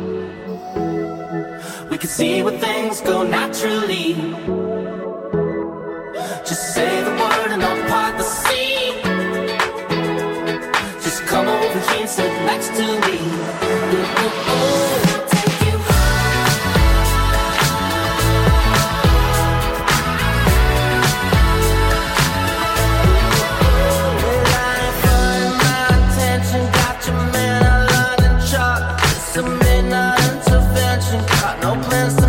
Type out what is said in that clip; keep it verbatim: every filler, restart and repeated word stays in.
We can see where things go naturally. Just say the word and I'll part the sea. Just come over here and sit next to me. Ooh, ooh, ooh. Intervention, got no plans to